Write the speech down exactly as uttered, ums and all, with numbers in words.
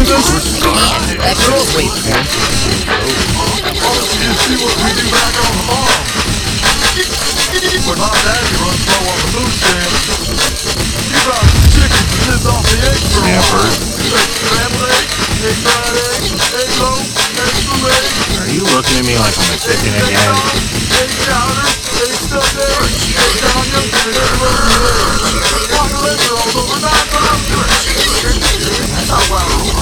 Man, that shit is sweet. You see what we do back on the farm. When my daddy runs low on the food stamps, he buys some chickens and lives off the eggs for a while. Scrambled eggs, egg fried eggs, egg loaf, egg foulet. Are you looking at me like I'm a chicken again? Egg chowder, egg stuffed eggs, egg onion, and egg roasted eggs. Water liquor all over nine pounds. Oh, well.